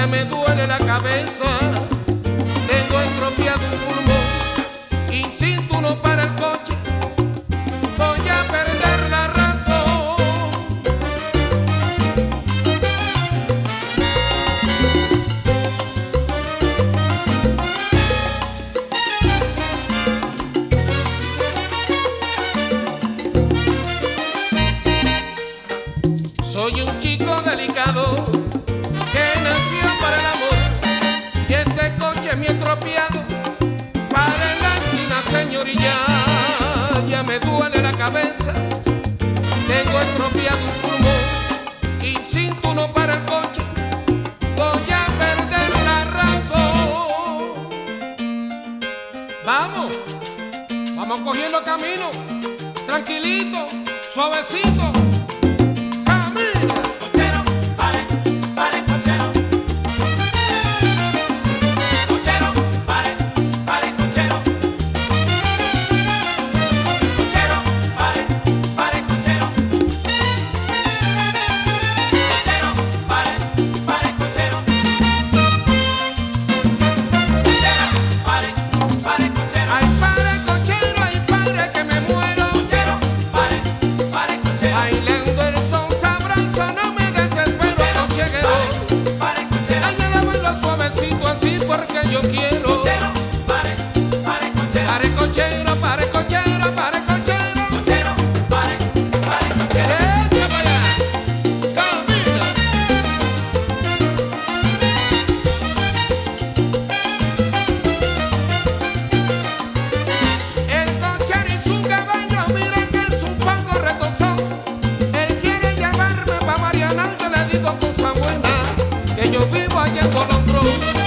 me duele la cabeza, tengo estropeado un pulmón, insisto no para el coche, voy a perder la razón. Soy un chico delicado que nació para el amor y este coche es mi estropeado para en la esquina, señorilla. Ya me duele la cabeza, tengo estropeado un pulmón, insisto no para el coche, voy a perder la razón. Vamos cogiendo camino, tranquilito, suavecito. Yo quiero. Cochero, pare, cochero. Pare, cochero, pare, cochero, pare, cochero. Cochero, pare, cochero. Echa para allá, camina. El cochero y su caballo, mira que es un poco retozón. Él quiere llevarme pa' Mariana, yo le digo cosa buena, que yo vivo allá en Colondró.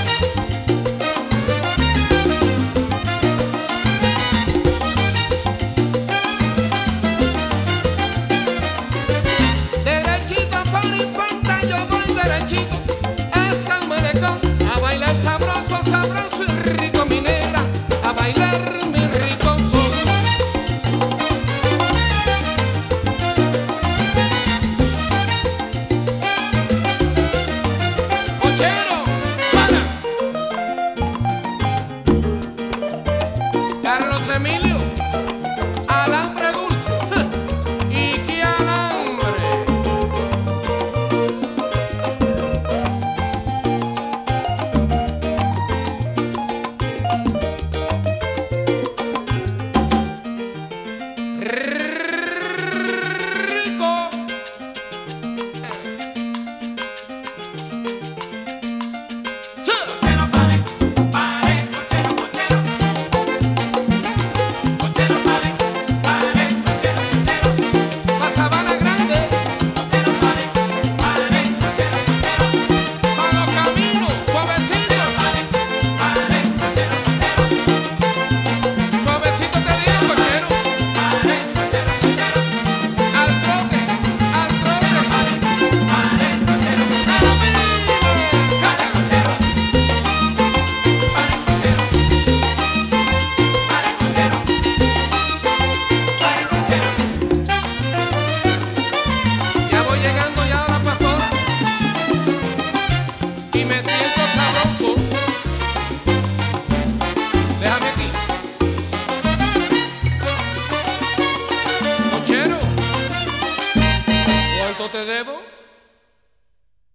Hasta el malecón, a bailar sabroso, sabroso y rico, mi negra, a bailar mi rico son. Cochero, para. Carlos Emilio.